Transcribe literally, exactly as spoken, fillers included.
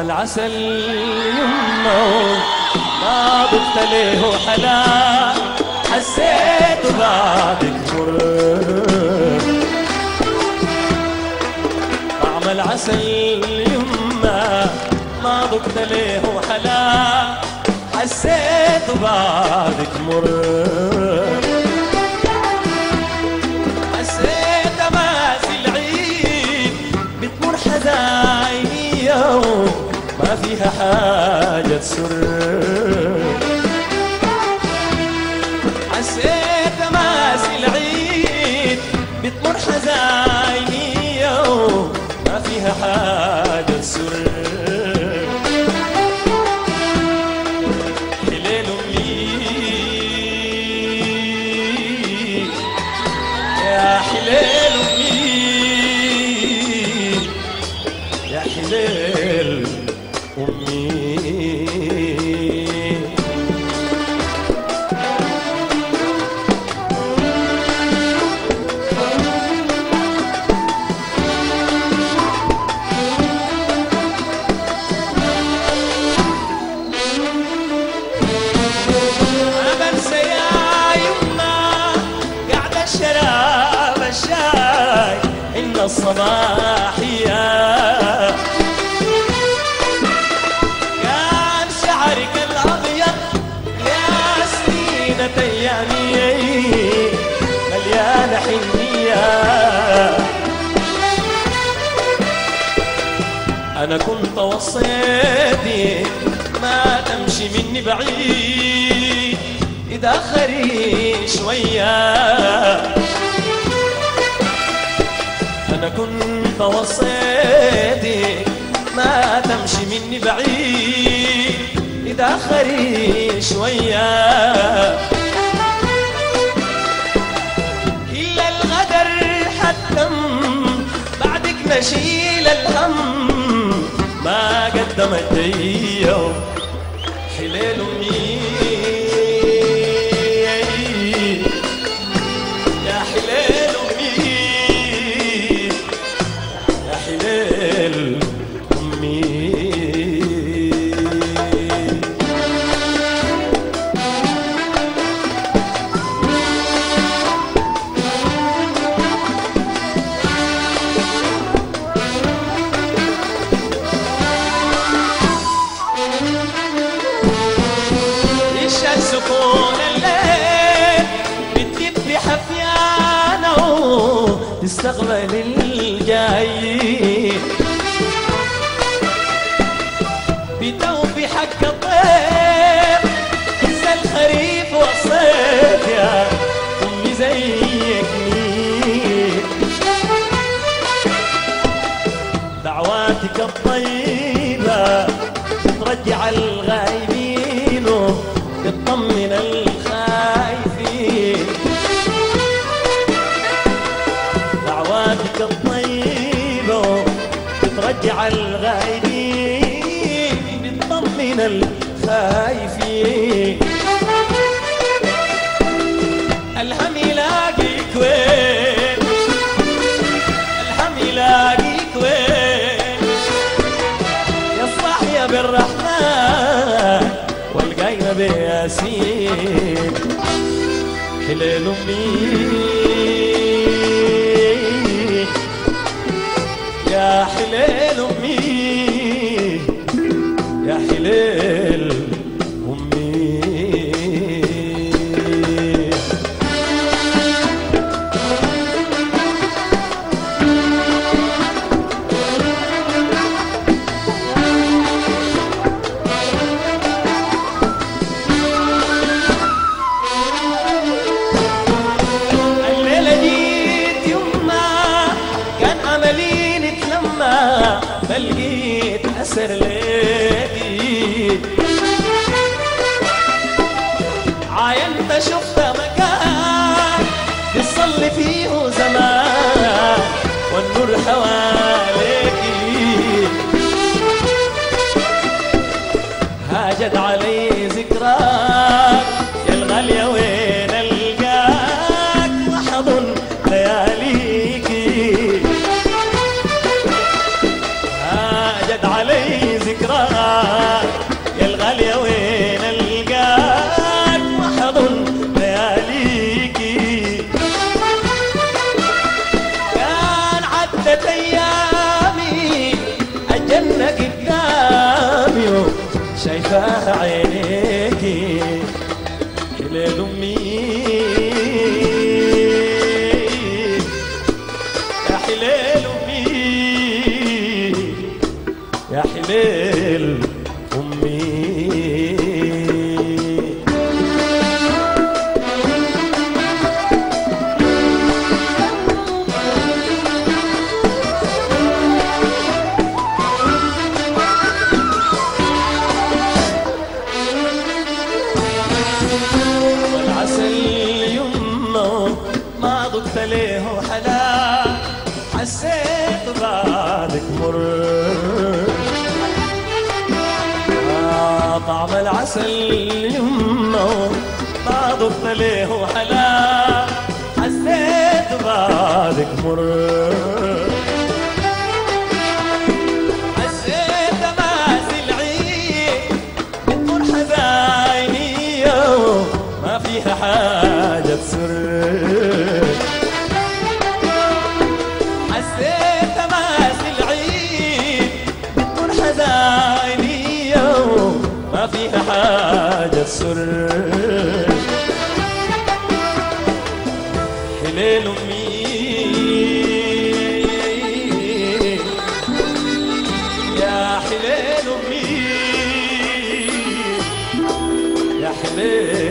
العسل يمه ما ضفت له حلا، حسيت بعدك مر. طعم العسل يمه ما ضفت له حلا، حسيت بعدك مر. حسيت ماسي العيد بتمر حزايني ما فيها حاجة تسر. حسيت ماسي العيد بتمر حزايني ما فيها حاجة تسر. حليل أمي يا حليل أمي يا حليل أمي. أنا بنسى يا يما قاعدة الشراب الشاي إن الصباحية أيامي مليانة حنية. أنا كنت وصيتي ما تمشي مني بعيد، اتأخري شوية. أنا كنت وصيتي ما تمشي مني بعيد، اتأخري شوية. إلا الغدر حتم بعدك نشيل الهم ما قدمت هي حليل أمي يا حليل أمي يا حليل أمي. سكون الليل بتجيب لي حفيانة تستقبل الجاي، بتوفي حق الطير إذا الخريف والصيف يا أمي زيك مين. دعواتك الطيبة ترجع الغايبين بتطمن الخايفين. دعواتك الطيبة بترجع الغايبين بتطمن الخايفين. الهم يلاقيك وين، الهم يلاقيك وين يا الصاحية بالرحمن والقايمة بياسين. حليل أمي يا حليل أمي يا حليل أمي. فلقيت أسر ليكي عاينت شفت مكان بتصلي فيه زمان والنور حواليكي. هاجت علي ذكراك يا الغالية وين ألقاك وحضن لياليكي. علي ذكرى شايفة عينيكي حليل أمي يا حليل أمي يا حليل أمي ليه حلا حسيت بعدك مر آه طعم العسل يمه ما ضفت ليه حلا حسيت بعدك مر حسيت ماس العيد بتمر حزايني ما فيها حاجة تسر حسيت ماس العيد بتكون حزايني ما فيها حاجة تسر حليل أمي يا حليل أمي يا حليل